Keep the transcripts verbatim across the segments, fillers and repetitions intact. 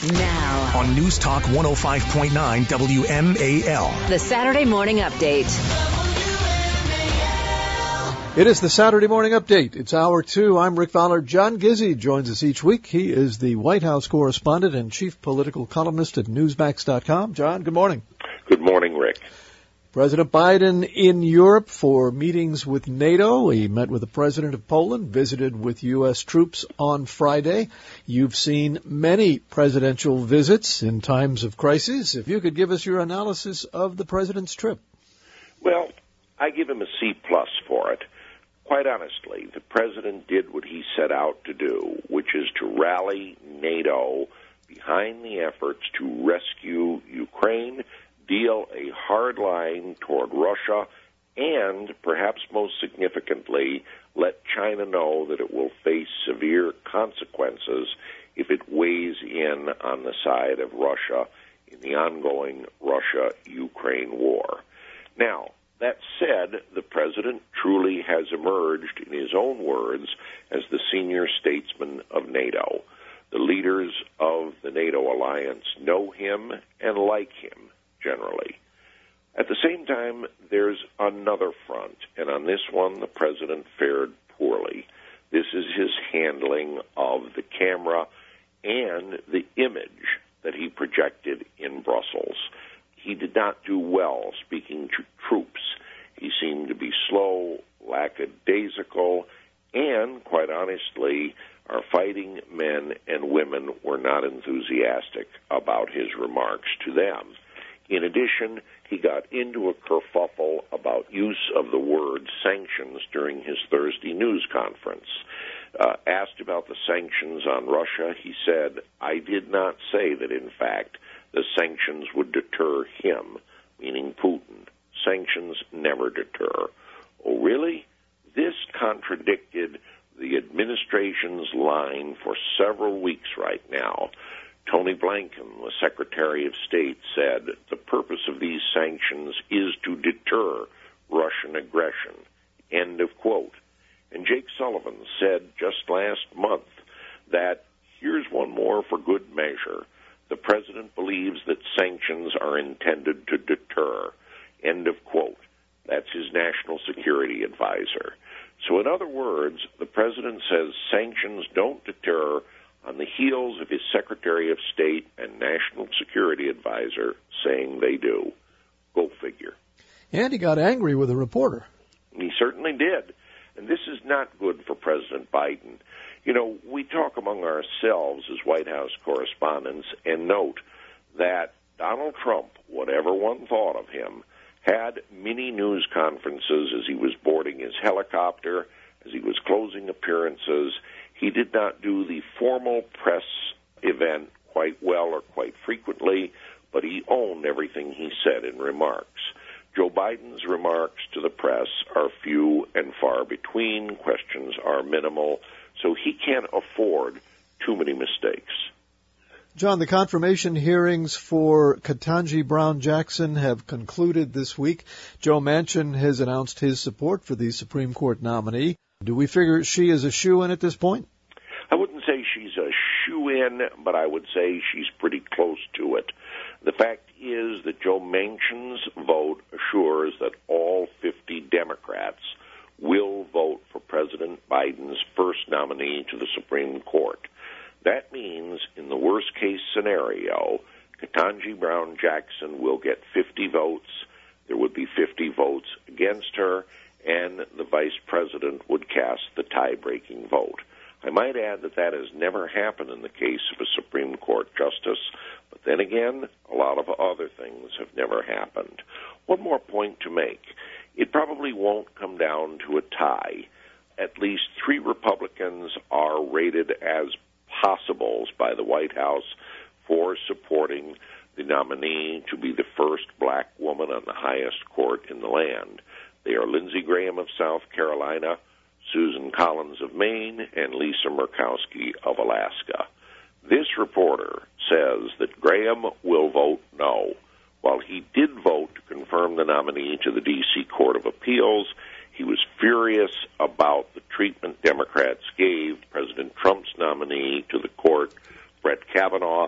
Now, on News Talk one oh five point nine W M A L. the Saturday Morning Update. It is the Saturday Morning Update. It's hour two. I'm Rick Fowler. John Gizzi joins us each week. He is the White House correspondent and chief political columnist at Newsmax dot com. John, good morning. Good morning, Rick. President Biden in Europe for meetings with NATO. He met with the president of Poland, visited with U S troops on Friday. You've seen many presidential visits in times of crisis. If you could give us your analysis of the president's trip. Well, I give him a C plus for it. Quite honestly, the president did what he set out to do, which is to rally NATO behind the efforts to rescue Ukraine, deal a hard line toward Russia, and, perhaps most significantly, let China know that it will face severe consequences if it weighs in on the side of Russia in the ongoing Russia-Ukraine war. Now, that said, the president truly has emerged, in his own words, as the senior statesman of NATO. The leaders of the NATO alliance know him and like him, generally. At the same time, there's another front, and on this one, the president fared poorly. This is his handling of the camera and the image that he projected in Brussels. He did not do well speaking to troops. He seemed to be slow, lackadaisical, and, quite honestly, our fighting men and women were not enthusiastic about his remarks to them. In addition, he got into a kerfuffle about use of the word sanctions during his Thursday news conference. Uh, asked about the sanctions on Russia, he said, "I did not say that, in fact, the sanctions would deter him," meaning Putin. Sanctions never deter. Oh, really? This contradicted the administration's line for several weeks right now. Tony Blinken, the Secretary of State, said the purpose of these sanctions is to deter Russian aggression. End of quote. And Jake Sullivan said just last month that here's one more for good measure. The president believes that sanctions are intended to deter. End of quote. That's his national security advisor. So in other words, the president says sanctions don't deter on the heels of his Secretary of State and national security advisor saying they do. Go figure. And he got angry with a reporter. He certainly did. And this is not good for President Biden. You know, we talk among ourselves as White House correspondents and note that Donald Trump, whatever one thought of him, had many news conferences as he was boarding his helicopter, as he was closing appearances. He did not do the formal press event quite well or quite frequently, but he owned everything he said in remarks. Joe Biden's remarks to the press are few and far between. Questions are minimal, so he can't afford too many mistakes. John, the confirmation hearings for Ketanji Brown Jackson have concluded this week. Joe Manchin has announced his support for the Supreme Court nominee. Do we figure she is a shoo-in at this point? I wouldn't say she's a shoo-in, but I would say she's pretty close to it. The fact is that Joe Manchin's vote assures that all fifty Democrats will vote for President Biden's first nominee to the Supreme Court. That means, in the worst-case scenario, Ketanji Brown Jackson will get fifty votes, there would be fifty votes against her, and the vice president would cast the tie-breaking vote. I might add that that has never happened in the case of a Supreme Court justice, but then again, a lot of other things have never happened. One more point to make. It probably won't come down to a tie. At least three Republicans are rated as possibles by the White House for supporting the nominee to be the first black woman on the highest court in the land. They are Lindsey Graham of South Carolina, Susan Collins of Maine, and Lisa Murkowski of Alaska. This reporter says that Graham will vote no. While he did vote to confirm the nominee to the D C Court of Appeals, he was furious about the treatment Democrats gave President Trump's nominee to the court, Brett Kavanaugh,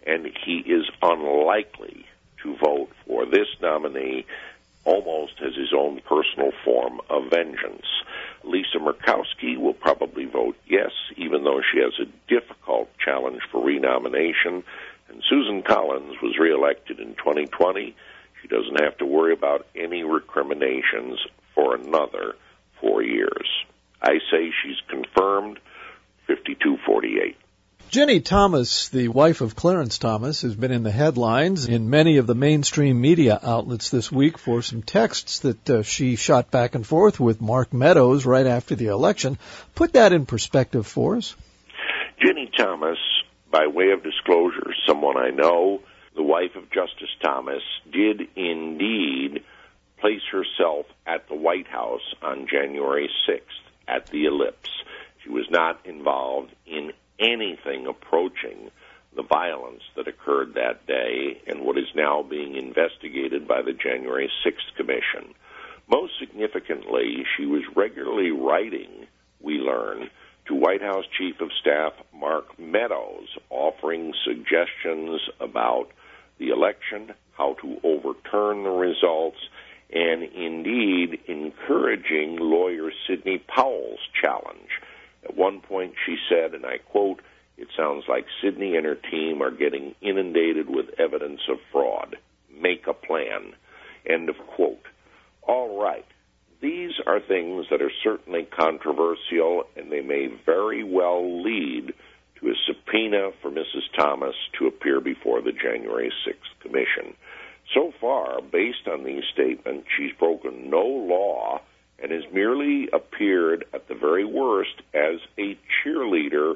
and he is unlikely to vote for this nominee almost as his own personal form of vengeance. Lisa Murkowski will probably vote yes, even though she has a difficult challenge for renomination. And Susan Collins was reelected in twenty twenty. She doesn't have to worry about any recriminations for another four years. I say she's confirmed, fifty-two forty-eight. Ginny Thomas, the wife of Clarence Thomas, has been in the headlines in many of the mainstream media outlets this week for some texts that uh, she shot back and forth with Mark Meadows right after the election. Put that in perspective for us. Ginny Thomas, by way of disclosure, someone I know, the wife of Justice Thomas, did indeed place herself at the White House on January sixth at the Ellipse. She was not involved in anything approaching the violence that occurred that day and what is now being investigated by the January sixth Commission. Most significantly, she was regularly writing, we learn, to White House Chief of Staff Mark Meadows, offering suggestions about the election, how to overturn the results, and indeed encouraging lawyer Sidney Powell's challenge. At one point she said, and I quote, "It sounds like Sidney and her team are getting inundated with evidence of fraud. Make a plan." End of quote. All right. These are things that are certainly controversial, and they may very well lead to a subpoena for Missus Thomas to appear before the January sixth Commission. So far, based on these statements, she's broken no law and has merely appeared, at the very worst, as a cheerleader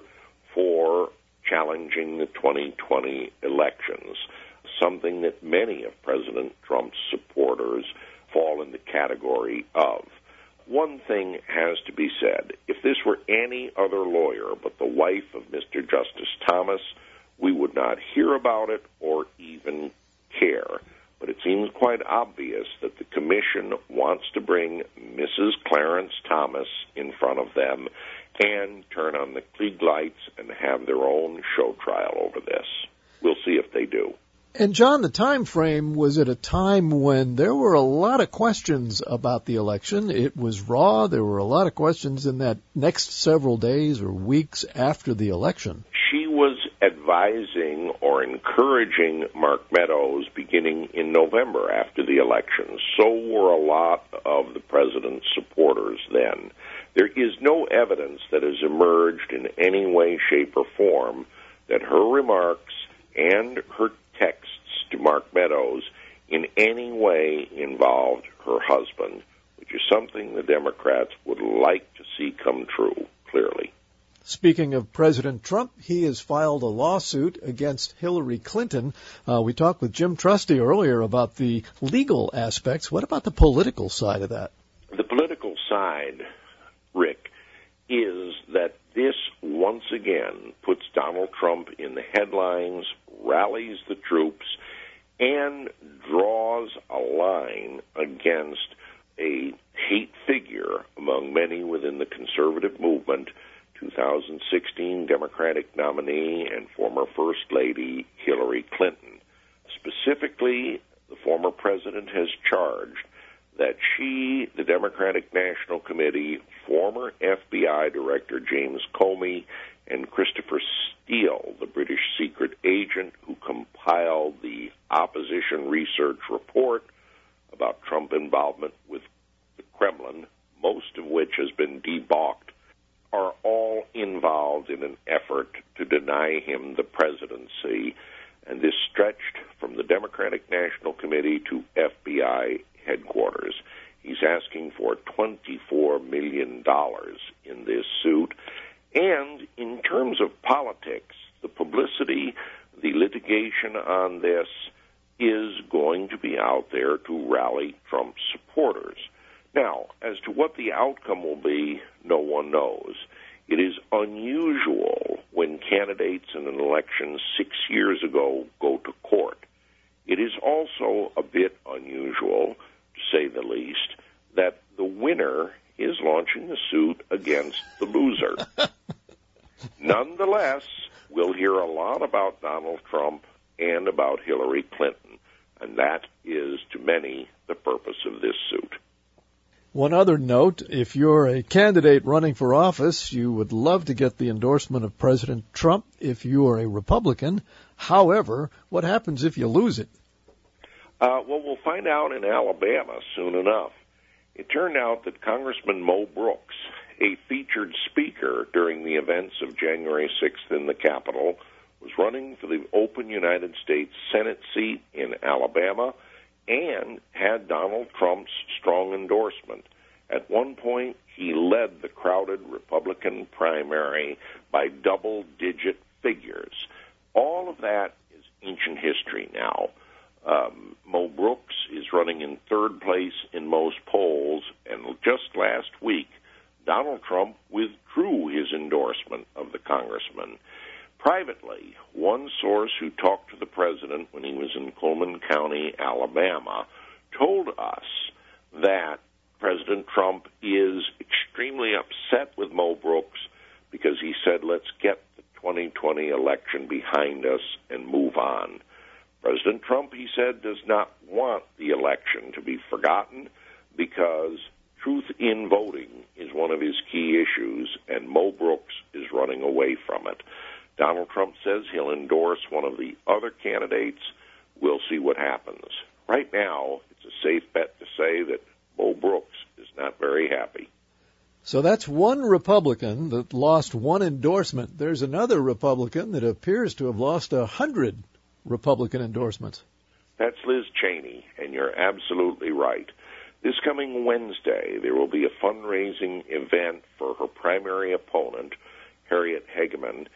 for challenging the twenty twenty elections, something that many of President Trump's supporters fall in the category of. One thing has to be said. If this were any other lawyer but the wife of Mister Justice Thomas, we would not hear about it or even care. But it seems quite obvious that the Commission wants to bring Missus Clarence Thomas in front of them and turn on the Klieg lights and have their own show trial over this. We'll see if they do. And, John, the time frame was at a time when there were a lot of questions about the election. It was raw. There were a lot of questions in that next several days or weeks after the election. She was advising or encouraging Mark Meadows beginning in November after the election. So were a lot of the president's supporters then. There is no evidence that has emerged in any way, shape, or form that her remarks and her texts to Mark Meadows in any way involved her husband, which is something the Democrats would like to see come true, clearly. Speaking of President Trump, he has filed a lawsuit against Hillary Clinton. Uh, we talked with Jim Trusty earlier about the legal aspects. What about the political side of that? The political side, Rick, is that this once again puts Donald Trump in the headlines, rallies the troops, and draws a line against a hate figure among many within the conservative movement, two thousand sixteen Democratic nominee and former First Lady Hillary Clinton. Specifically, the former president has charged that she, the Democratic National Committee, former F B I Director James Comey, and Christopher Steele, the British secret agent who compiled the opposition research report about Trump involvement with the Kremlin, most of which has been debunked, are all involved in an effort to deny him the presidency, and this stretched from the Democratic National Committee to F B I headquarters. He's asking for twenty-four million dollars in this suit. And in terms of politics, the publicity, the litigation on this is going to be out there to rally Trump's supporters. Now, as to what the outcome will be, no one knows. It is unusual when candidates in an election six years ago go to court. It is also a bit unusual, to say the least, that the winner is launching a suit against the loser. Nonetheless, we'll hear a lot about Donald Trump and about Hillary Clinton. And that is, to many, the purpose of this suit. One other note, if you're a candidate running for office, you would love to get the endorsement of President Trump if you are a Republican. However, what happens if you lose it? Uh, well, we'll find out in Alabama soon enough. It turned out that Congressman Mo Brooks, a featured speaker during the events of January sixth in the Capitol, was running for the open United States Senate seat in Alabama and had Donald Trump's strong endorsement. At one point, he led the crowded Republican primary by double-digit figures. All of that is ancient history now. Um, Mo Brooks is running in third place in most polls, and just last week, Donald Trump withdrew his endorsement of the congressman. Privately, one source who talked to the president when he was in Cullman County, Alabama, told us that President Trump is extremely upset with Mo Brooks because he said, let's get the twenty twenty election behind us and move on. President Trump, he said, does not want the election to be forgotten because truth in voting is one of his key issues, and Mo Brooks is running away from it. Donald Trump says he'll endorse one of the other candidates. We'll see what happens. Right now, it's a safe bet to say that Mo Brooks is not very happy. So that's one Republican that lost one endorsement. There's another Republican that appears to have lost a hundred Republican endorsements. That's Liz Cheney, and you're absolutely right. This coming Wednesday, there will be a fundraising event for her primary opponent, Harriet Hageman,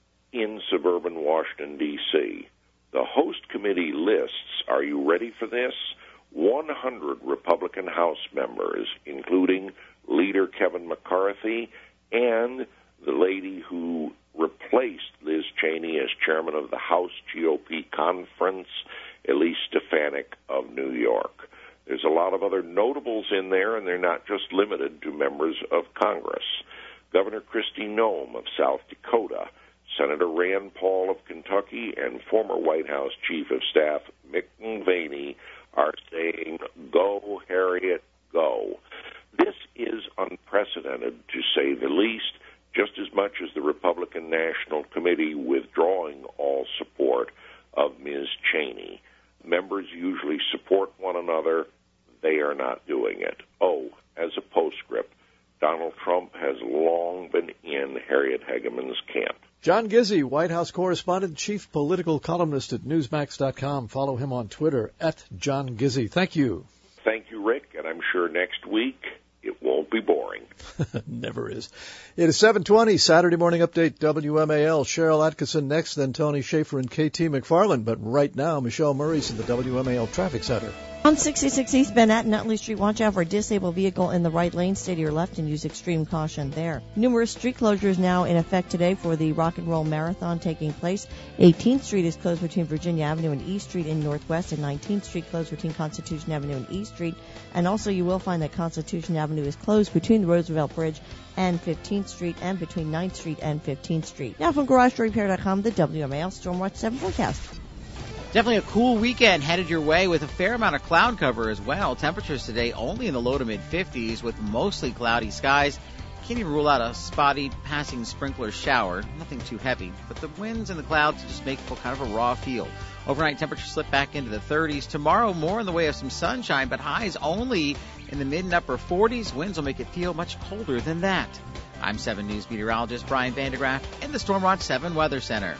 in suburban Washington, D C The host committee lists, are you ready for this? one hundred Republican House members, including leader Kevin McCarthy and the lady who replaced Liz Cheney as chairman of the House G O P conference, Elise Stefanik of New York. There's a lot of other notables in there, and they're not just limited to members of Congress. Governor Kristi Noem of South Dakota, Senator Rand Paul of Kentucky, and former White House Chief of Staff Mick Mulvaney are saying, go, Harriet, go. This is unprecedented, to say the least, just as much as the Republican National Committee withdrawing all support of Miz Cheney. Members usually support one another. They are not doing it. Oh, as a postscript, Donald Trump has long been in Harriet Hageman's camp. John Gizzi, White House correspondent, chief political columnist at Newsmax dot com. Follow him on Twitter, at John Gizzi. Thank you. Thank you, Rick, and I'm sure next week it won't be boring. Never is. It is seven twenty, Saturday Morning Update, W M A L. Cheryl Atkinson next, then Tony Schaefer and K T McFarland. But right now, Michelle Murray's in the W M A L Traffic Center. On sixty-six East Bennett, Nutley Street, watch out for a disabled vehicle in the right lane. Stay to your left and use extreme caution there. Numerous street closures now in effect today for the Rock and Roll Marathon taking place. eighteenth Street is closed between Virginia Avenue and E Street in Northwest, and nineteenth Street closed between Constitution Avenue and E Street. And also you will find that Constitution Avenue is closed between the Roosevelt Bridge and fifteenth Street and between ninth Street and fifteenth Street. Now from Garage Door Repair dot com, the W M A L Stormwatch seven forecast. Definitely a cool weekend headed your way with a fair amount of cloud cover as well. Temperatures today only in the low to mid fifties with mostly cloudy skies. Can't even rule out a spotty passing sprinkler shower. Nothing too heavy, but the winds and the clouds just make for kind of a raw feel. Overnight temperatures slip back into the thirties. Tomorrow more in the way of some sunshine, but highs only in the mid and upper forties. Winds will make it feel much colder than that. I'm seven News meteorologist Brian Vandegraff in the Stormwatch seven Weather Center.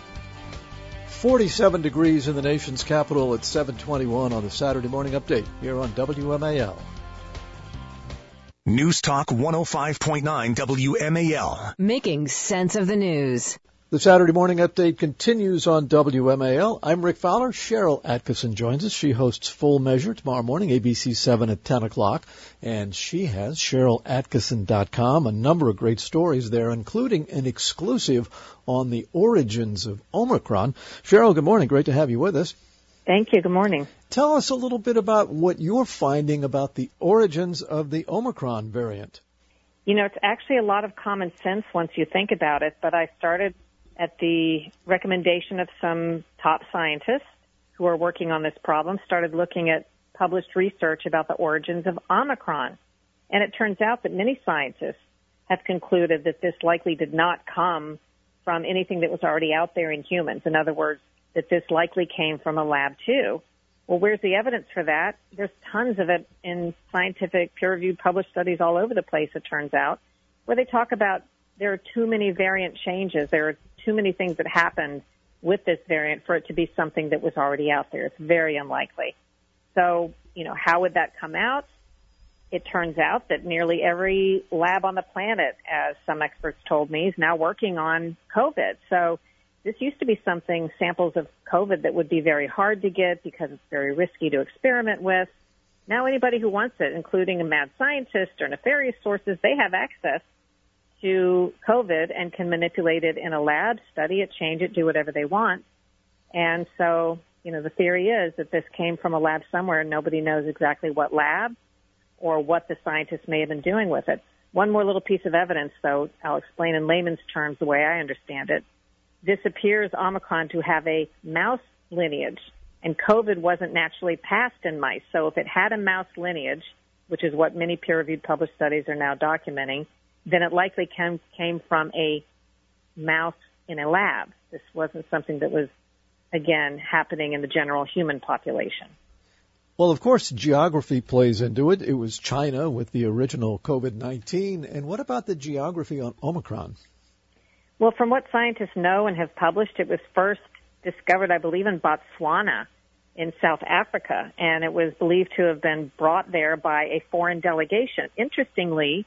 forty-seven degrees in the nation's capital at seven twenty-one on the Saturday Morning Update here on W M A L. News Talk one oh five point nine W M A L. Making sense of the news. The Saturday Morning Update continues on W M A L. I'm Rick Fowler. Cheryl Atkinson joins us. She hosts Full Measure tomorrow morning, A B C seven at ten o'clock. And she has Cheryl Atkinson dot com, a number of great stories there, including an exclusive on the origins of Omicron. Cheryl, good morning. Great to have you with us. Thank you. Good morning. Tell us a little bit about what you're finding about the origins of the Omicron variant. You know, it's actually a lot of common sense once you think about it, but I started at the recommendation of some top scientists who are working on this problem, started looking at published research about the origins of Omicron. And it turns out that many scientists have concluded that this likely did not come from anything that was already out there in humans. In other words, that this likely came from a lab too. Well, where's the evidence for that? There's tons of it in scientific peer-reviewed published studies all over the place, it turns out, where they talk about there are too many variant changes. There are too many things that happened with this variant for it to be something that was already out there. It's very unlikely. So, you know, how would that come out? It turns out that nearly every lab on the planet, as some experts told me, is now working on COVID. So this used to be something, samples of COVID, that would be very hard to get because it's very risky to experiment with. Now anybody who wants it, including a mad scientist or nefarious sources, they have access to COVID and can manipulate it in a lab, study it, change it, do whatever they want. And so, you know, the theory is that this came from a lab somewhere and nobody knows exactly what lab or what the scientists may have been doing with it. One more little piece of evidence, though, I'll explain in layman's terms the way I understand it. This appears, Omicron, to have a mouse lineage, and COVID wasn't naturally passed in mice. So if it had a mouse lineage, which is what many peer-reviewed published studies are now documenting, then it likely came, came from a mouse in a lab. This wasn't something that was, again, happening in the general human population. Well, of course, geography plays into it. It was China with the original COVID nineteen. And what about the geography on Omicron? Well, from what scientists know and have published, it was first discovered, I believe, in Botswana in South Africa, and it was believed to have been brought there by a foreign delegation. Interestingly,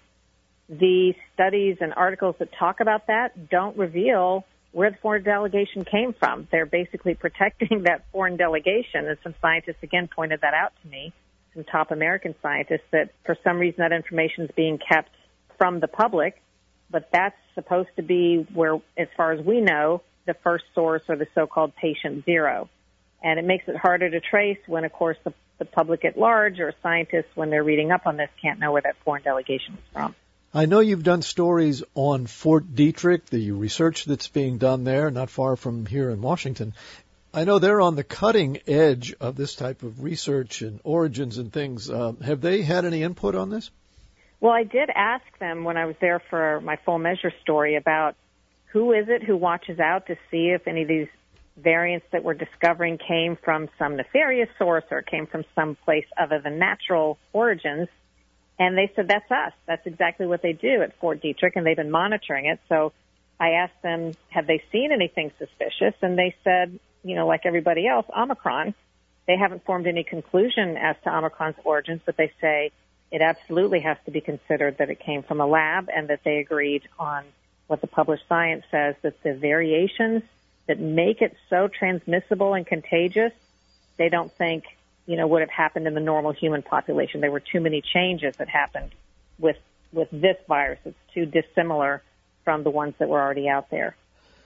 the studies and articles that talk about that don't reveal where the foreign delegation came from. They're basically protecting that foreign delegation, and some scientists, again, pointed that out to me, some top American scientists, that for some reason that information is being kept from the public, but that's supposed to be where, as far as we know, the first source, or the so-called patient zero. And it makes it harder to trace when, of course, the, the public at large or scientists, when they're reading up on this, can't know where that foreign delegation is from. I know you've done stories on Fort Detrick, the research that's being done there, not far from here in Washington. I know they're on the cutting edge of this type of research and origins and things. Uh, have they had any input on this? Well, I did ask them when I was there for my Full Measure story about who is it who watches out to see if any of these variants that we're discovering came from some nefarious source or came from some place other than natural origins. And they said, that's us. That's exactly what they do at Fort Detrick, and they've been monitoring it. So I asked them, have they seen anything suspicious? And they said, you know, like everybody else, Omicron. They haven't formed any conclusion as to Omicron's origins, but they say it absolutely has to be considered that it came from a lab, and that they agreed on what the published science says, that the variations that make it so transmissible and contagious, they don't think, you know, would have happened in the normal human population. There were too many changes that happened with with this virus. It's too dissimilar from the ones that were already out there.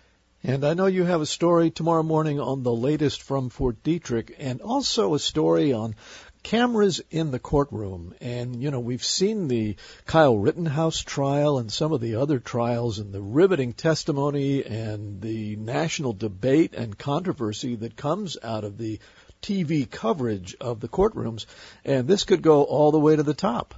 And I know you have a story tomorrow morning on the latest from Fort Detrick, and also a story on cameras in the courtroom. And, you know, we've seen the Kyle Rittenhouse trial and some of the other trials, and the riveting testimony and the national debate and controversy that comes out of the T V coverage of the courtrooms. And this could go all the way to the top.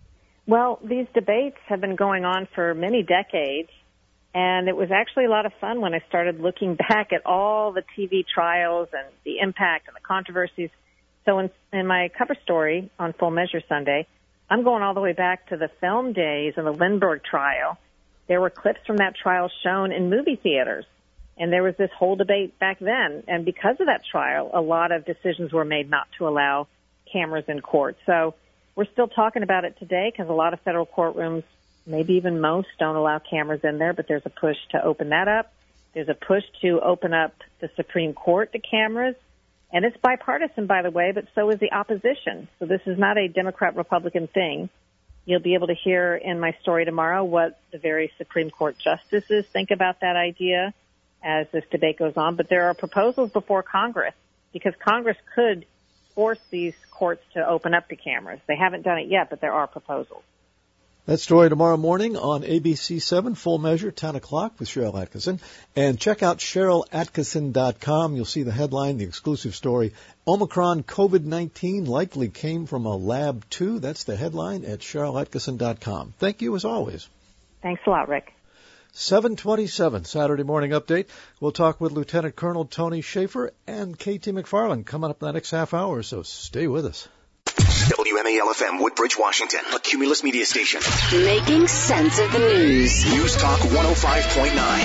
Well, these debates have been going on for many decades. And it was actually a lot of fun when I started looking back at all the T V trials and the impact and the controversies. So in, in my cover story on Full Measure Sunday, I'm going all the way back to the film days and the Lindbergh trial. There were clips from that trial shown in movie theaters. And there was this whole debate back then. And because of that trial, a lot of decisions were made not to allow cameras in court. So we're still talking about it today because a lot of federal courtrooms, maybe even most, don't allow cameras in there, but there's a push to open that up. There's a push to open up the Supreme Court to cameras. And it's bipartisan, by the way, but so is the opposition. So this is not a Democrat-Republican thing. You'll be able to hear in my story tomorrow what the various Supreme Court justices think about that idea as this debate goes on. But there are proposals before Congress, because Congress could force these courts to open up the cameras. They haven't done it yet, but there are proposals. That story tomorrow morning on A B C seven, Full Measure, ten o'clock with Cheryl Atkinson. And check out Cheryl Atkinson dot com. You'll see the headline, the exclusive story. Omicron COVID nineteen likely came from a lab too. That's the headline at Cheryl Atkinson dot com. Thank you as always. Thanks a lot, Rick. seven twenty-seven, Saturday morning update. We'll talk with Lieutenant Colonel Tony Schaefer and K T McFarland coming up in the next half hour, so stay with us. W M A L F M, Woodbridge, Washington, a Cumulus media station. Making sense of the news. News Talk one oh five point nine.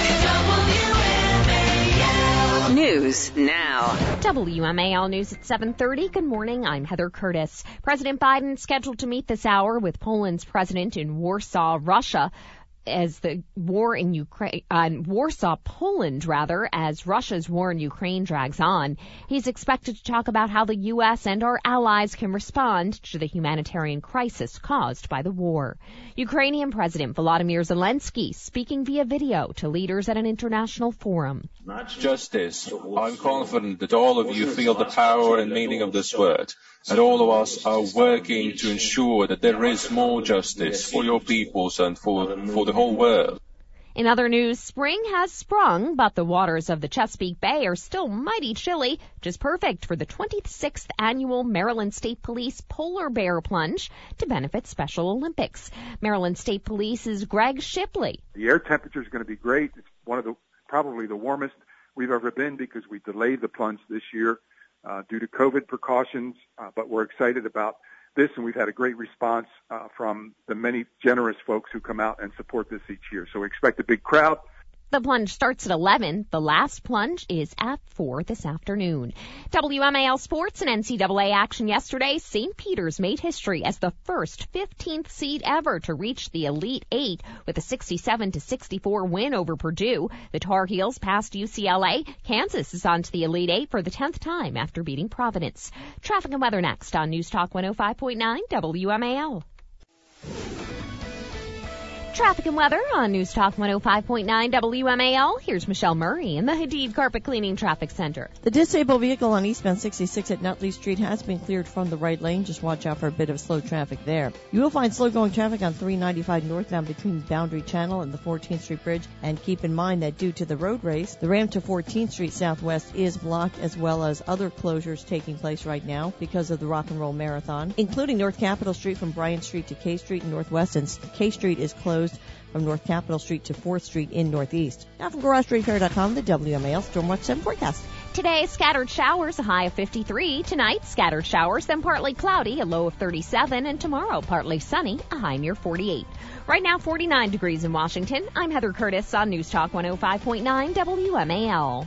News now. W M A L News at seven thirty. Good morning. I'm Heather Curtis. President Biden scheduled to meet this hour with Poland's president in Warsaw, Russia. As the war in Ukraine, uh, Warsaw, Poland, rather, as Russia's war in Ukraine drags on. He's expected to talk about how the U S and our allies can respond to the humanitarian crisis caused by the war. Ukrainian President Volodymyr Zelensky speaking via video to leaders at an international forum. Justice. I'm confident that all of you feel the power and meaning of this word, and all of us are working to ensure that there is more justice for your peoples and for, for the whole world. In other news, spring has sprung, but the waters of the Chesapeake Bay are still mighty chilly, which is perfect for the twenty-sixth annual Maryland State Police Polar Bear Plunge to benefit Special Olympics. Maryland State Police's Greg Shipley. The air temperature is going to be great. It's one of the probably the warmest we've ever been because we delayed the plunge this year uh, due to COVID precautions, uh, but we're excited about this, and we've had a great response uh, from the many generous folks who come out and support this each year. So we expect a big crowd. The plunge starts at eleven. The last plunge is at four this afternoon. W M A L Sports and N C double A action yesterday. Saint Peter's made history as the first fifteenth seed ever to reach the Elite Eight with a sixty-seven to sixty-four win over Purdue. The Tar Heels passed U C L A. Kansas is on to the Elite Eight for the tenth time after beating Providence. Traffic and weather next on News Talk one oh five point nine W M A L. Traffic and weather on News Talk one oh five point nine W M A L. Here's Michelle Murray in the Hadid Carpet Cleaning Traffic Center. The disabled vehicle on eastbound sixty-six at Nutley Street has been cleared from the right lane. Just watch out for a bit of slow traffic there. You will find slow-going traffic on three ninety-five northbound between Boundary Channel and the fourteenth Street Bridge. And keep in mind that due to the road race, the ramp to fourteenth Street Southwest is blocked, as well as other closures taking place right now because of the Rock and Roll Marathon, including North Capitol Street from Bryant Street to K Street in Northwest, and K Street is closed from North Capitol Street to fourth Street in Northeast. Now from Garage Repair dot com, the W M A L Stormwatch seven forecast. Today, scattered showers, a high of fifty-three. Tonight, scattered showers, then partly cloudy, a low of thirty-seven. And tomorrow, partly sunny, a high near forty-eight. Right now, forty-nine degrees in Washington. I'm Heather Curtis on News Talk one oh five point nine W M A L.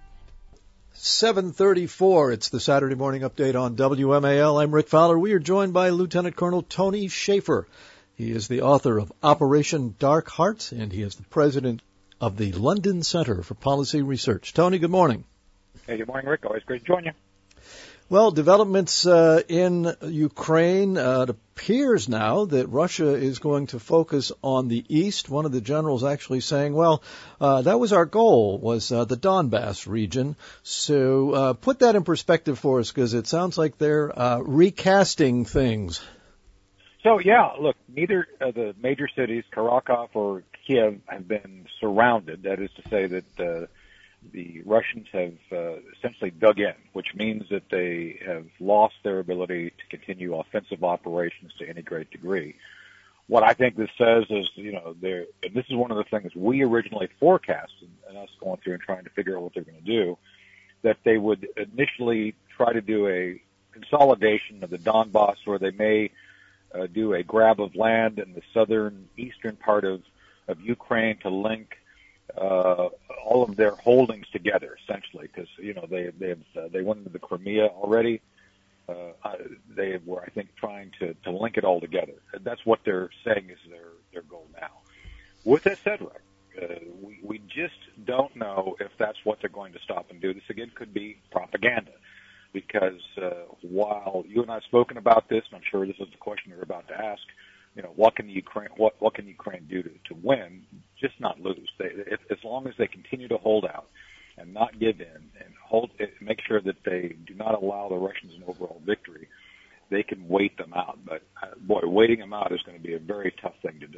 seven thirty-four, it's the Saturday morning update on W M A L. I'm Rick Fowler. We are joined by Lieutenant Colonel Tony Schaefer. He is the author of Operation Dark Heart, and he is the president of the London Center for Policy Research. Tony, good morning. Hey, good morning, Rick. Always great to join you. Well, developments uh, in Ukraine, uh, it appears now that Russia is going to focus on the east. One of the generals actually saying, well, uh, that was our goal, was uh, the Donbass region. So uh, put that in perspective for us, because it sounds like they're uh, recasting things. So, yeah, look, neither of the major cities, Kharkiv or Kiev, have been surrounded. That is to say that uh, the Russians have uh, essentially dug in, which means that they have lost their ability to continue offensive operations to any great degree. What I think this says is, you know, they're, and this is one of the things we originally forecast, and, and us going through and trying to figure out what they're going to do, that they would initially try to do a consolidation of the Donbass, where they may Uh, do a grab of land in the southern eastern part of, of Ukraine to link uh, all of their holdings together, essentially, because you know they they've uh, they went into the Crimea already. Uh, they were, I think, trying to, to link it all together. And that's what they're saying is their their goal now. With that said, Rick, uh, we we just don't know if that's what they're going to stop and do. This again could be propaganda. Because uh, while you and I have spoken about this, and I'm sure this is the question you're about to ask, you know, what can the Ukraine, what what can Ukraine do to, to win? Just not lose. They, if, as long as they continue to hold out and not give in and hold, make sure that they do not allow the Russians an overall victory, they can wait them out. But, uh, boy, waiting them out is going to be a very tough thing to do.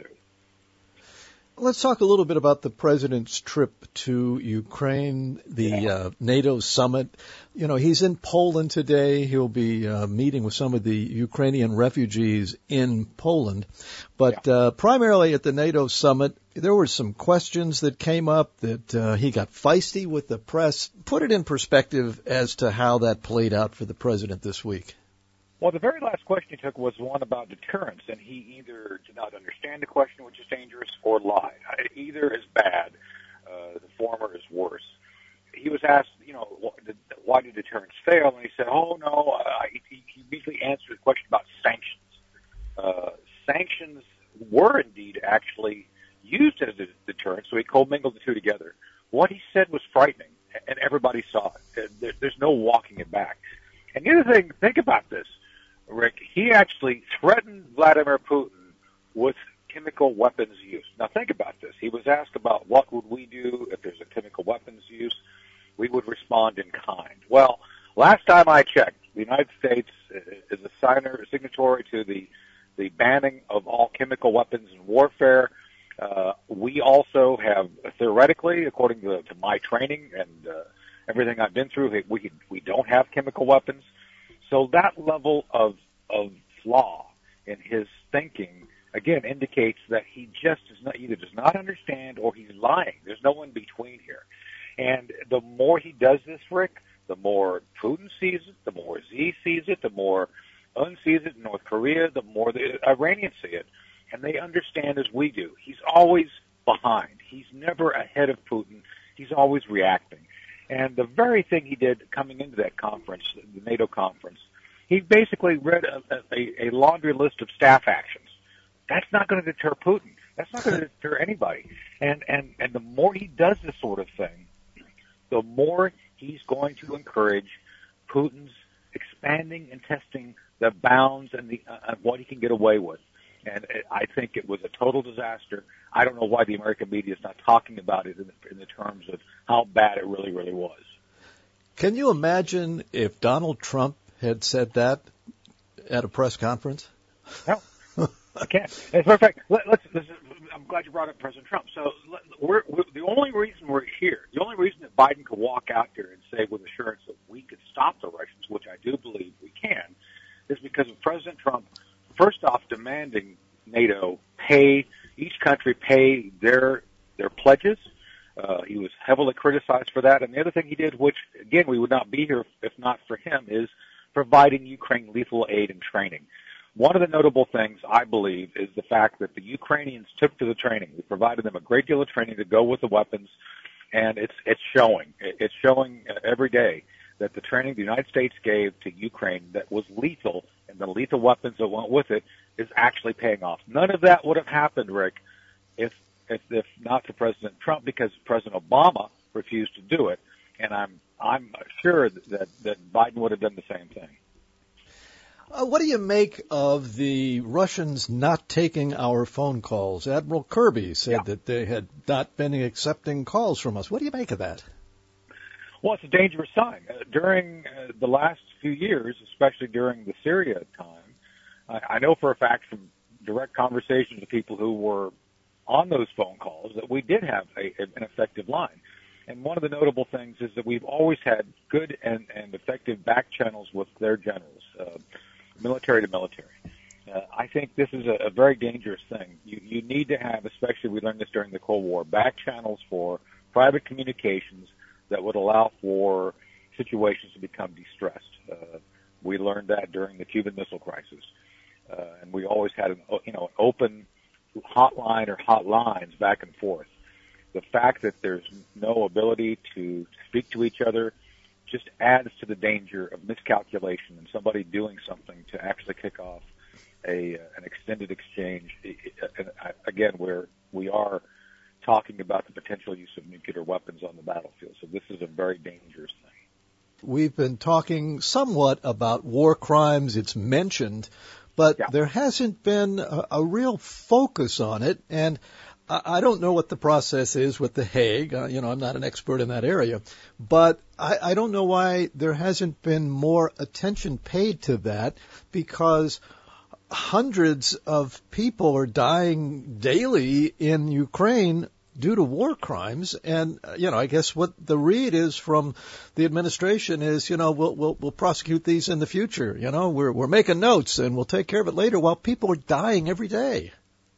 Let's talk a little bit about the president's trip to Ukraine, the Yeah. uh, NATO summit. You know, he's in Poland today. He'll be uh, meeting with some of the Ukrainian refugees in Poland. But Yeah. uh, primarily at the NATO summit, there were some questions that came up that uh, he got feisty with the press. Put it in perspective as to how that played out for the president this week. Well, the very last question he took was one about deterrence, and he either did not understand the question, which is dangerous, or lied. Either is bad. Uh, the former is worse. He was asked, you know, why did deterrence fail? And he said, oh, no, uh, he, he immediately answered the question about sanctions. Uh, sanctions were indeed actually used as a deterrent, so he commingled the two together. What he said was frightening, and everybody saw it. There, there's no walking it back. And the other thing, think about this, Rick. He actually threatened Vladimir Putin with chemical weapons use. Now think about this. He was asked about what would we do if there's a chemical weapons use. We would respond in kind. Well, last time I checked, the United States is a signer, signatory to the, the banning of all chemical weapons in warfare. Uh, we also have, theoretically, according to, to my training and uh, everything I've been through, we we don't have chemical weapons. So that level of of flaw in his thinking, again, indicates that he just does not, either does not understand or he's lying. There's no in between here. And the more he does this, Rick, the more Putin sees it, the more Xi sees it, the more Un sees it in North Korea, the more the Iranians see it. And they understand as we do. He's always behind. He's never ahead of Putin. He's always reacting. And the very thing he did coming into that conference, the NATO conference, he basically read a, a, a laundry list of staff actions. That's not going to deter Putin. That's not going to deter anybody. And, and, and the more he does this sort of thing, the more he's going to encourage Putin's expanding and testing the bounds and the, uh, what he can get away with. And I think it was a total disaster. I don't know why the American media is not talking about it in the, in the terms of how bad it really, really was. Can you imagine if Donald Trump had said that at a press conference? No, I can't. As a matter of fact, let, let's, let's, I'm glad you brought up President Trump. So let, we're, we're, the only reason we're here, the only reason that Biden could walk out here and say with assurance that we could stop the Russians, which I do believe we can, is because of President Trump, first off, demanding NATO pay, each country pay their their pledges. Uh, he was heavily criticized for that. And the other thing he did, which, again, we would not be here if not for him, is providing Ukraine lethal aid and training. One of the notable things, I believe, is the fact that the Ukrainians took to the training. We provided them a great deal of training to go with the weapons, and it's it's showing. It's showing every day that the training the United States gave to Ukraine that was lethal and the lethal weapons that went with it is actually paying off. None of that would have happened, Rick, if if, if not for President Trump, because President Obama refused to do it. And I'm I'm sure that, that Biden would have done the same thing. Uh, what do you make of the Russians not taking our phone calls? Admiral Kirby said yeah. that they had not been accepting calls from us. What do you make of that? Well, it's a dangerous sign. Uh, during uh, the last few years, especially during the Syria time, I, I know for a fact from direct conversations with people who were on those phone calls that we did have a, an effective line. And one of the notable things is that we've always had good and, and effective back channels with their generals, uh, military to military. Uh, I think this is a, a very dangerous thing. You, you need to have, especially we learned this during the Cold War, back channels for private communications that would allow for situations to become distressed. Uh, we learned that during the Cuban Missile Crisis, uh, and we always had an you know an open hotline or hotlines back and forth. The fact that there's no ability to speak to each other just adds to the danger of miscalculation and somebody doing something to actually kick off a uh, an extended exchange. And again, where we are talking about the potential use of nuclear weapons on the battlefield. So this is a very dangerous thing. We've been talking somewhat about war crimes. It's mentioned, but yeah. there hasn't been a, a real focus on it. And I don't know what the process is with The Hague. Uh, you know, I'm not an expert in that area. But I, I don't know why there hasn't been more attention paid to that, because hundreds of people are dying daily in Ukraine due to war crimes. And, uh, you know, I guess what the read is from the administration is, you know, we'll, we'll, we'll prosecute these in the future. You know, we're, we're making notes and we'll take care of it later, while people are dying every day.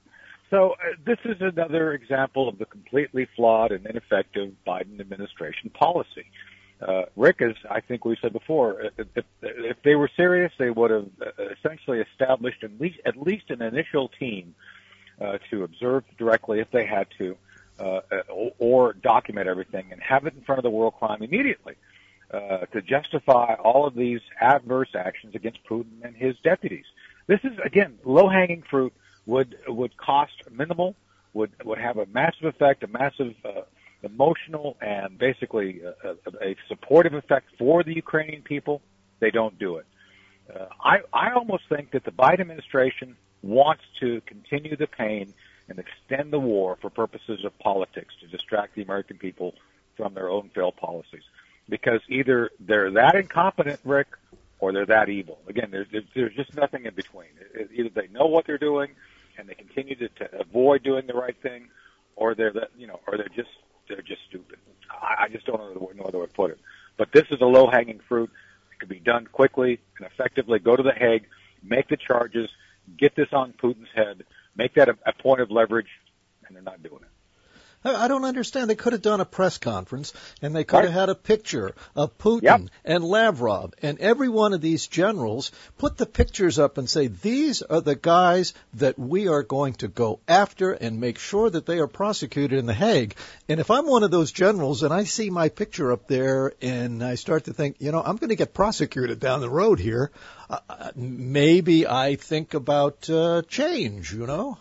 So uh, this is another example of the completely flawed and ineffective Biden administration policy. Uh, Rick, as I think we said before, if, if, if they were serious, they would have essentially established at least, at least an initial team uh, to observe directly if they had to, uh, or, or document everything and have it in front of the world crime immediately uh, to justify all of these adverse actions against Putin and his deputies. This is, again, low-hanging fruit, would would cost minimal, would would have a massive effect, a massive uh, emotional and basically a, a, a supportive effect for the Ukrainian people. They don't do it. Uh, I, I almost think that the Biden administration wants to continue the pain and extend the war for purposes of politics to distract the American people from their own failed policies. Because either they're that incompetent, Rick, or they're that evil. Again, there's, there's just nothing in between. Either they know what they're doing and they continue to, to avoid doing the right thing, or they're that, you know, or they're just they're just stupid. I, I just don't know no other way to put it. But this is a low-hanging fruit. It could be done quickly and effectively. Go to The Hague, make the charges, get this on Putin's head, make that a, a point of leverage, and they're not doing it. I don't understand. They could have done a press conference, and they could have had a picture of Putin yep. and Lavrov and every one of these generals, put the pictures up and say, these are the guys that we are going to go after and make sure that they are prosecuted in The Hague. And if I'm one of those generals and I see my picture up there and I start to think, you know, I'm going to get prosecuted down the road here, uh, maybe I think about uh, change, you know?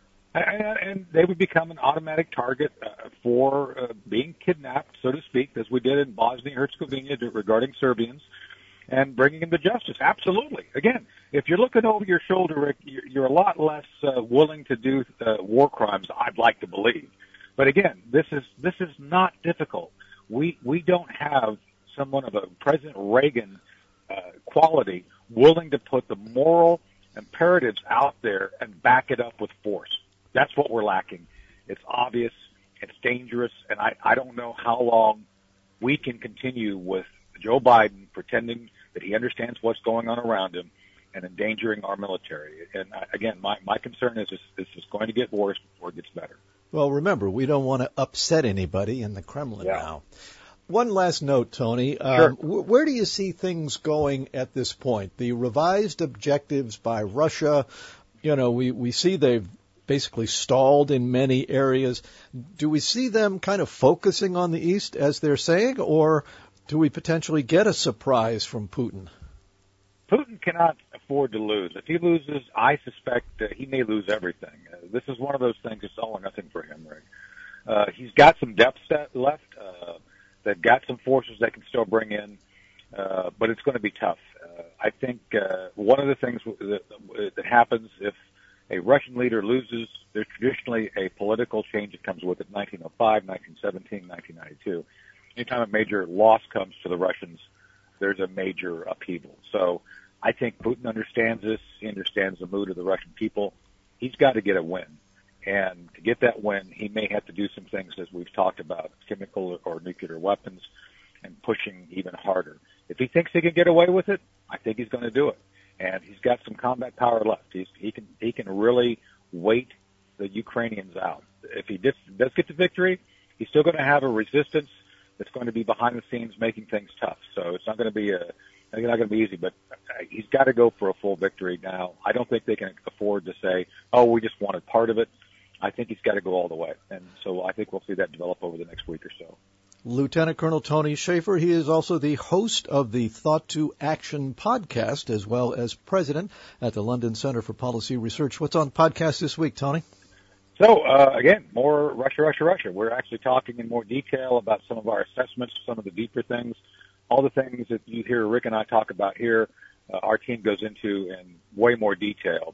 And they would become an automatic target uh, for uh, being kidnapped, so to speak, as we did in Bosnia and Herzegovina regarding Serbians, and bringing them to justice. Absolutely. Again, if you're looking over your shoulder, Rick, you're a lot less uh, willing to do uh, war crimes, I'd like to believe. But again, this is this is not difficult. We we don't have someone of a President Reagan uh, quality willing to put the moral imperatives out there and back it up with force. That's what we're lacking. It's obvious, it's dangerous, and I, I don't know how long we can continue with Joe Biden pretending that he understands what's going on around him and endangering our military. And I, again, my, my concern is this, this is going to get worse before it gets better. Well, remember, we don't want to upset anybody in the Kremlin yeah. now. One last note, Tony. Sure. Um, wh- where do you see things going at this point? The revised objectives by Russia, you know, we, we see they've basically stalled in many areas. Do we see them kind of focusing on the East, as they're saying, or do we potentially get a surprise from Putin? Putin cannot afford to lose. If he loses, I suspect uh, he may lose everything. Uh, this is one of those things that's all or nothing for him, Rick. Uh, he's got some depth set left. Uh, they've got some forces they can still bring in, uh, but it's going to be tough. Uh, I think uh, one of the things that, that happens if a Russian leader loses, there's traditionally a political change that comes with it. nineteen oh five, nineteen seventeen, nineteen ninety-two. Anytime a major loss comes to the Russians, there's a major upheaval. So I think Putin understands this. He understands the mood of the Russian people. He's got to get a win. And to get that win, he may have to do some things, as we've talked about, chemical or nuclear weapons, and pushing even harder. If he thinks he can get away with it, I think he's going to do it. And he's got some combat power left. He's, he can he can really wait the Ukrainians out. If he does, does get the victory, he's still going to have a resistance that's going to be behind the scenes making things tough. So it's not going to be a it's not going to be easy. But he's got to go for a full victory now. I don't think they can afford to say, "Oh, we just wanted part of it." I think he's got to go all the way. And so I think we'll see that develop over the next week or so. Lieutenant Colonel Tony Shaffer. He is also the host of the Thought to Action podcast, as well as president at the London Center for Policy Research. What's on podcast this week, Tony? So, uh, again, more Russia, Russia, Russia. We're actually talking in more detail about some of our assessments, some of the deeper things, all the things that you hear Rick and I talk about here. Uh, our team goes into in way more detail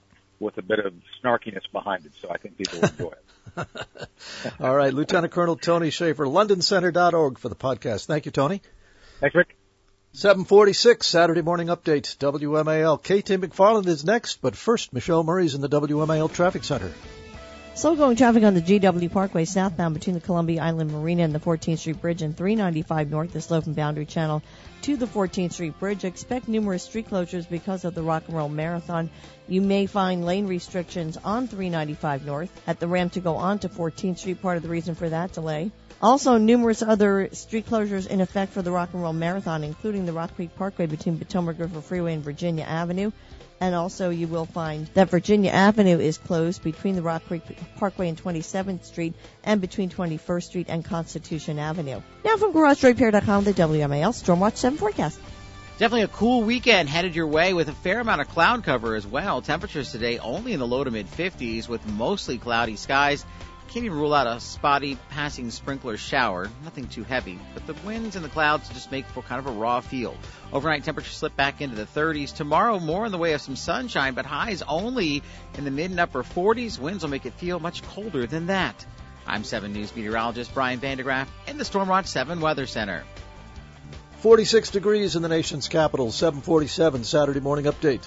with a bit of snarkiness behind it, so I think people will enjoy it. All right, Lieutenant Colonel Tony Shaffer, london center dot org for the podcast. Thank you, Tony. Thanks, Rick. seven forty-six, Saturday Morning Update, W M A L. K T McFarland is next, but first, Michelle Murray's in the W M A L Traffic Center. Slow-going traffic on the G W Parkway southbound between the Columbia Island Marina and the fourteenth Street Bridge and three ninety-five north, the slope and boundary channel to the fourteenth Street Bridge. Expect numerous street closures because of the Rock and Roll Marathon. You may find lane restrictions on three ninety-five north at the ramp to go on to fourteenth Street, part of the reason for that delay. Also, numerous other street closures in effect for the Rock and Roll Marathon, including the Rock Creek Parkway between Potomac River Freeway and Virginia Avenue. And also you will find that Virginia Avenue is closed between the Rock Creek Parkway and twenty-seventh Street and between twenty-first Street and Constitution Avenue. Now from Garage Repair dot com, the W M A L Stormwatch seven forecast. Definitely a cool weekend headed your way with a fair amount of cloud cover as well. Temperatures today only in the low to mid fifties with mostly cloudy skies. Can't even rule out a spotty passing sprinkler shower. Nothing too heavy, but the winds and the clouds just make for kind of a raw feel. Overnight temperatures slip back into the thirties. Tomorrow, more in the way of some sunshine, but highs only in the mid and upper forties. Winds will make it feel much colder than that. I'm seven News meteorologist Brian Vandegraff in the Stormwatch seven Weather Center. forty-six degrees in the nation's capital, seven forty-seven Saturday Morning Update.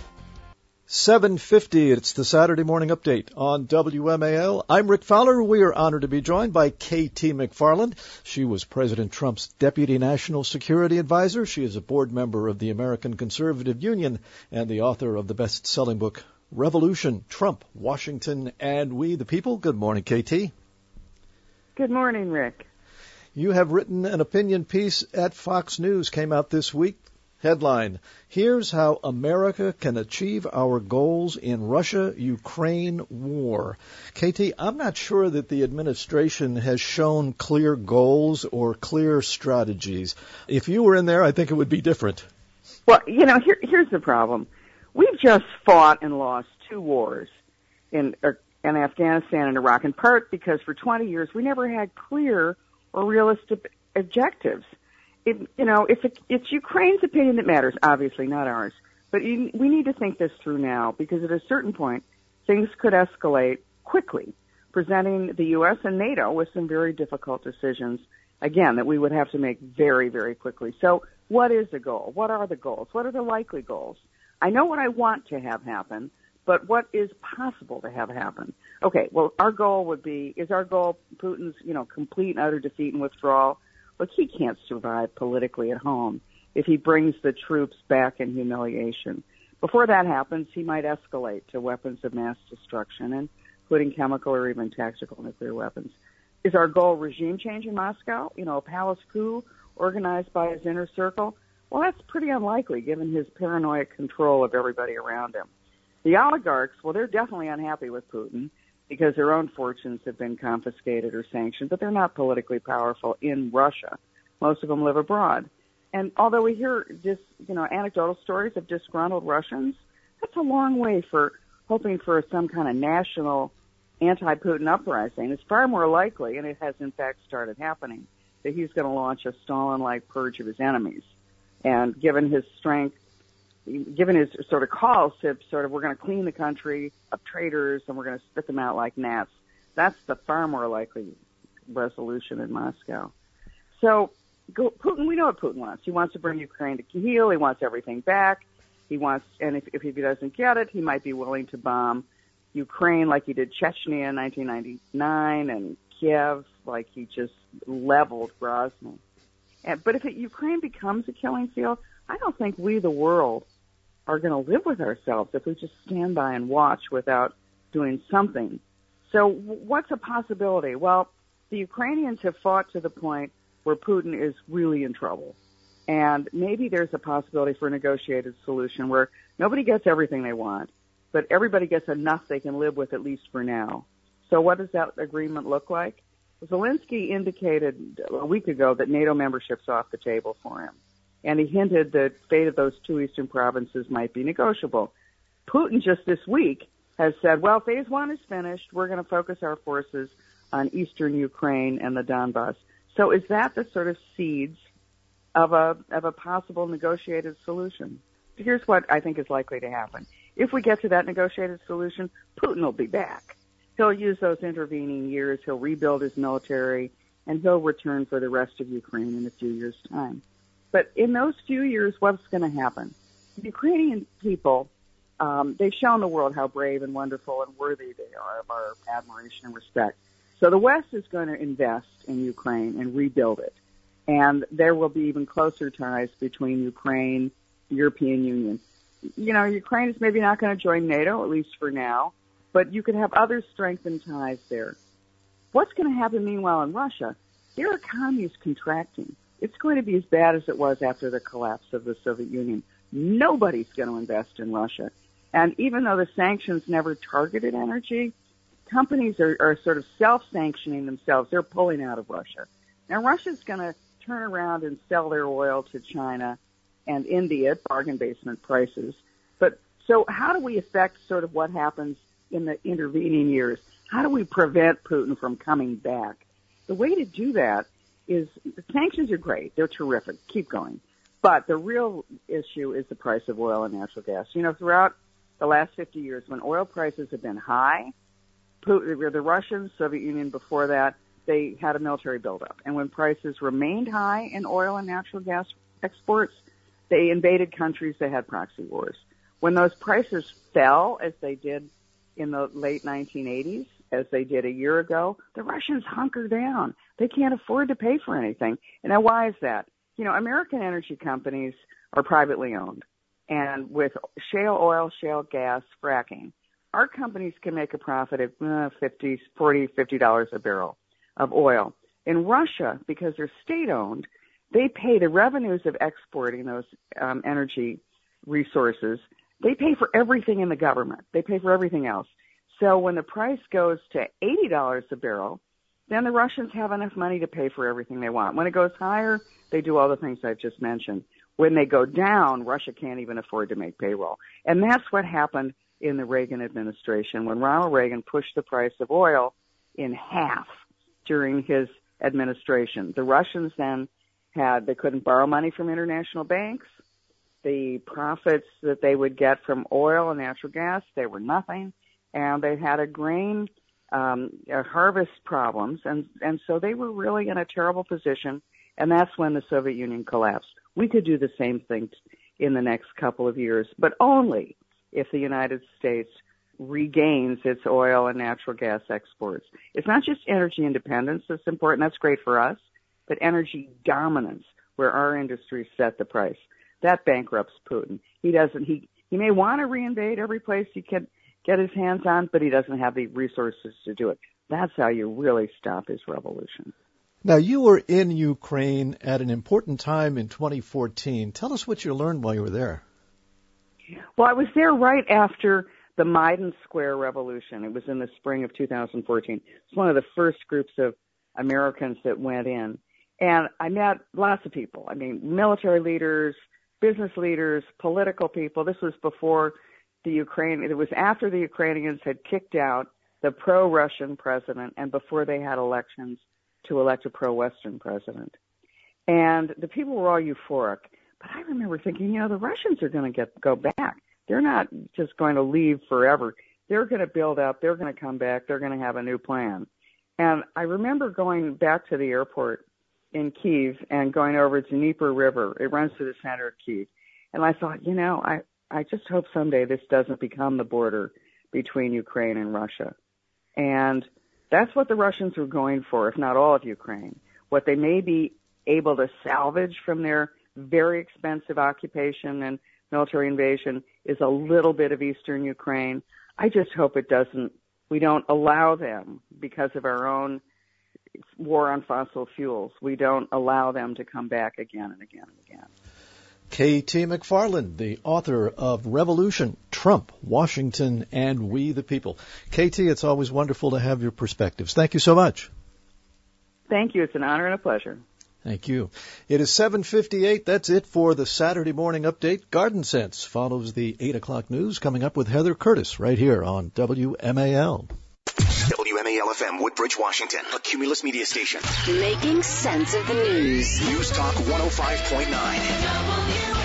seven fifty, it's the Saturday Morning Update on W M A L. I'm Rick Fowler. We are honored to be joined by K T McFarland. She was President Trump's Deputy National Security Advisor. She is a board member of the American Conservative Union and the author of the best-selling book, Revolution, Trump, Washington, and We the People. Good morning, K T. Good morning, Rick. You have written an opinion piece at Fox News, came out this week. Headline, here's how America can achieve our goals in Russia-Ukraine war. K T, I'm not sure that the administration has shown clear goals or clear strategies. If you were in there, I think it would be different. Well, you know, here, here's the problem. We've just fought and lost two wars in, in Afghanistan and Iraq, in part because for twenty years we never had clear or realistic objectives. It, you know, it's, a, it's Ukraine's opinion that matters, obviously, not ours. But you, we need to think this through now, because at a certain point, things could escalate quickly, presenting the U S and NATO with some very difficult decisions, again, that we would have to make very, very quickly. So what is the goal? What are the goals? What are the likely goals? I know what I want to have happen, but what is possible to have happen? Okay, well, our goal would be, is our goal Putin's, you know, complete and utter defeat and withdrawal? Look, he can't survive politically at home if he brings the troops back in humiliation. Before that happens, he might escalate to weapons of mass destruction, including chemical or even tactical nuclear weapons. Is our goal regime change in Moscow? You know, a palace coup organized by his inner circle? Well, that's pretty unlikely given his paranoid control of everybody around him. The oligarchs, well, they're definitely unhappy with Putin because their own fortunes have been confiscated or sanctioned, but they're not politically powerful in Russia. Most of them live abroad. And although we hear just, you know, anecdotal stories of disgruntled Russians, that's a long way for hoping for some kind of national anti-Putin uprising. It's far more likely, and it has in fact started happening, that he's going to launch a Stalin-like purge of his enemies. And given his strength, given his sort of calls to sort of, we're going to clean the country of traitors and we're going to spit them out like gnats, that's the far more likely resolution in Moscow. So go, Putin, we know what Putin wants. He wants to bring Ukraine to heel. He wants everything back. He wants, and if, if he doesn't get it, he might be willing to bomb Ukraine like he did Chechnya in nineteen ninety-nine and Kiev like he just leveled Grozny. And, but if it, Ukraine becomes a killing field, I don't think we, the world, are going to live with ourselves if we just stand by and watch without doing something. So what's a possibility? Well, the Ukrainians have fought to the point where Putin is really in trouble. And maybe there's a possibility for a negotiated solution where nobody gets everything they want, but everybody gets enough they can live with, at least for now. So what does that agreement look like? Zelensky indicated a week ago that NATO membership's off the table for him. And he hinted that fate of those two eastern provinces might be negotiable. Putin just this week has said, well, phase one is finished. We're going to focus our forces on eastern Ukraine and the Donbass. So is that the sort of seeds of a of a possible negotiated solution? Here's what I think is likely to happen. if we get to that negotiated solution, Putin will be back. He'll use those intervening years. He'll rebuild his military, and he'll return for the rest of Ukraine in a few years' time. But in those few years, what's going to happen? The Ukrainian people, um, they've shown the world how brave and wonderful and worthy they are of our admiration and respect. So the West is going to invest in Ukraine and rebuild it. And there will be even closer ties between Ukraine, the European Union. You know, Ukraine is maybe not going to join NATO, at least for now, but you could have other strengthened ties there. What's going to happen, meanwhile, in Russia? Their economy is contracting. It's going to be as bad as it was after the collapse of the Soviet Union. Nobody's going to invest in Russia. And even though the sanctions never targeted energy, companies are, are sort of self-sanctioning themselves. They're pulling out of Russia. Now, Russia's going to turn around and sell their oil to China and India at bargain basement prices. But so how do we affect sort of what happens in the intervening years? How do we prevent Putin from coming back? The way to do that is the sanctions are great. They're terrific. Keep going. But the real issue is the price of oil and natural gas. You know, throughout the last fifty years, when oil prices have been high, Putin, the Russians, Soviet Union before that, they had a military buildup. And when prices remained high in oil and natural gas exports, they invaded countries that had proxy wars. When those prices fell, as they did in the late nineteen eighties, as they did a year ago, the Russians hunker down. They can't afford to pay for anything. And now why is that? You know, American energy companies are privately owned. And with shale oil, shale gas, fracking, our companies can make a profit of uh, fifty, forty, fifty dollars a barrel of oil. In Russia, because they're state-owned, they pay the revenues of exporting those um, energy resources. They pay for everything in the government. They pay for everything else. So when the price goes to eighty dollars a barrel, then the Russians have enough money to pay for everything they want. When it goes higher, they do all the things I've just mentioned. When they go down, Russia can't even afford to make payroll. And that's what happened in the Reagan administration when Ronald Reagan pushed the price of oil in half during his administration. The Russians then had, they couldn't borrow money from international banks. The profits that they would get from oil and natural gas, they were nothing. And they had a grain um, a harvest problems. And, and so they were really in a terrible position. And that's when the Soviet Union collapsed. We could do the same thing in the next couple of years, but only if the United States regains its oil and natural gas exports. It's not just energy independence that's important. That's great for us, but energy dominance, where our industries set the price. That bankrupts Putin. He doesn't, he, he may want to reinvade every place he can get his hands on, but he doesn't have the resources to do it. That's how you really stop his revolution. Now, you were in Ukraine at an important time in twenty fourteen. Tell us what you learned while you were there. Well, I was there right after the Maidan Square Revolution. It was in the spring of two thousand fourteen. It's one of the first groups of Americans that went in. And I met lots of people. I mean, military leaders, business leaders, political people. This was before the Ukraine, it was after the Ukrainians had kicked out the pro-Russian president and before they had elections to elect a pro-Western president. And the people were all euphoric. But I remember thinking, you know, the Russians are going to get go back. They're not just going to leave forever. They're going to build up. They're going to come back. They're going to have a new plan. And I remember going back to the airport in Kyiv and going over the Dnieper River. It runs through the center of Kyiv. And I thought, you know, I, I just hope someday this doesn't become the border between Ukraine and Russia. And that's what the Russians were going for, if not all of Ukraine. What they may be able to salvage from their very expensive occupation and military invasion is a little bit of eastern Ukraine. I just hope it doesn't, we don't allow them, because of our own war on fossil fuels, we don't allow them to come back again and again and again. K T McFarland, the author of Revolution, Trump, Washington, and We the People. K T, it's always wonderful to have your perspectives. Thank you so much. Thank you. It's an honor and a pleasure. Thank you. It is seven fifty-eight. That's it for the Saturday morning update. Garden Sense follows the eight o'clock news, coming up with Heather Curtis right here on W M A L. W M A L F M, Woodbridge, Washington, a Cumulus media station. Making sense of the news. News Talk one oh five point nine.